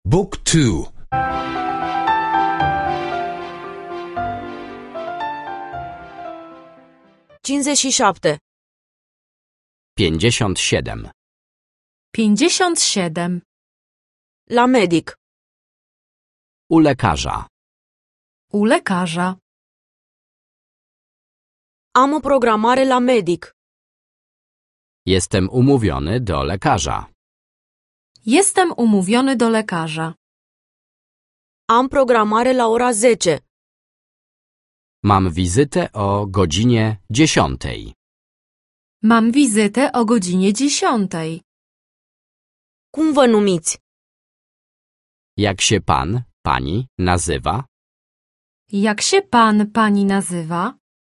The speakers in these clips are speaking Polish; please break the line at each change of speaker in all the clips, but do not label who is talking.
Book 2.
57.
57.
57.
La medic.
U lekarza.
U lekarza.
Am o programare la medic.
Jestem umówiony do lekarza.
Jestem umówiony do lekarza.
Am programare la ora 10.
Mam wizytę o godzinie 10.
Mam wizytę o godzinie 10.
Cum vă numiți?
Jak się pan, pani nazywa?
Jak się pan, pani nazywa?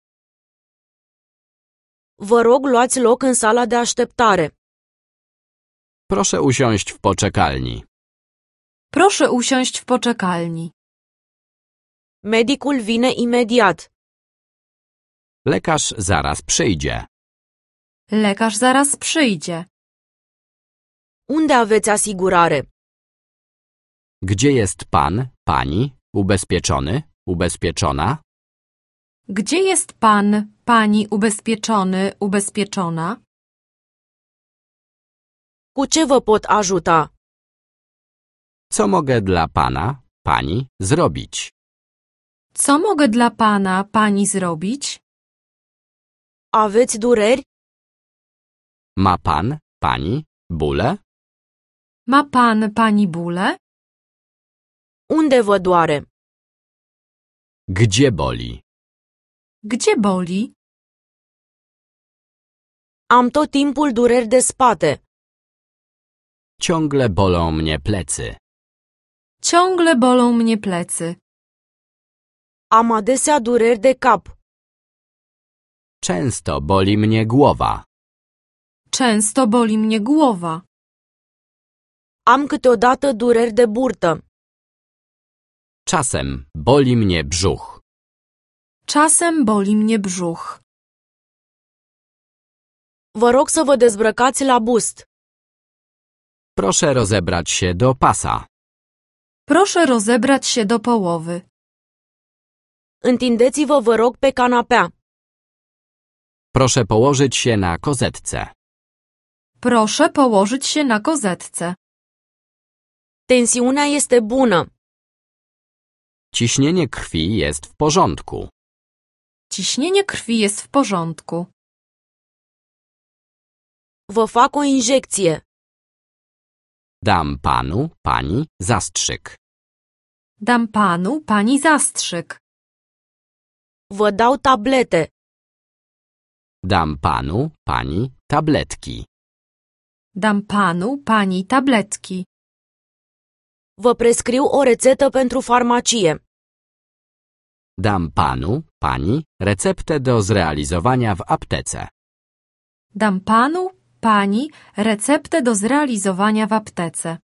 Vă rog, luați loc în sala de așteptare.
Proszę usiąść w poczekalni.
Proszę usiąść w poczekalni.
Medicul vine imediat.
Lekarz zaraz przyjdzie.
Lekarz zaraz przyjdzie.
Unde aveți asigurare?
Gdzie jest pan, pani, ubezpieczony, ubezpieczona?
Gdzie jest pan, pani ubezpieczony, ubezpieczona?
Cu ce vă pot ajuta?
Co mogę dla pana, pani zrobić?
Co mogę dla pana, pani zrobić?
Aveți dureri?
Ma pan, pani bóle?
Ma pan, pani bóle?
Unde vă doare?
Gdzie boli?
Gdzie boli?
Am tot timpul dureri de spate.
Ciągle bolą mnie plecy.
Ciągle bolą mnie plecy.
Am adesea dureri de cap.
Często boli mnie głowa.
Często boli mnie głowa.
Am câteodată dureri de burtă.
Czasem boli mnie brzuch.
Czasem boli mnie brzuch.
Vă rog să vă dezbrăcați la bust.
Proszę rozebrać się do pasa.
Proszę rozebrać się do połowy.
Întindeți-vă, vă rog, pe canapea.
Proszę położyć się na kozetce.
Proszę położyć się na kozetce.
Tensiunea este bună.
Ciśnienie krwi jest w porządku.
Ciśnienie krwi jest w porządku.
Vă fac o injecție.
Dam panu, pani zastrzyk.
Dam panu, pani zastrzyk.
Vă dau tablete.
Dam panu, pani tabletki.
Dam panu, pani tabletki.
Vă prescriu o rețetă pentru farmacie.
Dam panu, pani receptę do zrealizowania w aptece.
Dam panu, pani receptę do zrealizowania w aptece.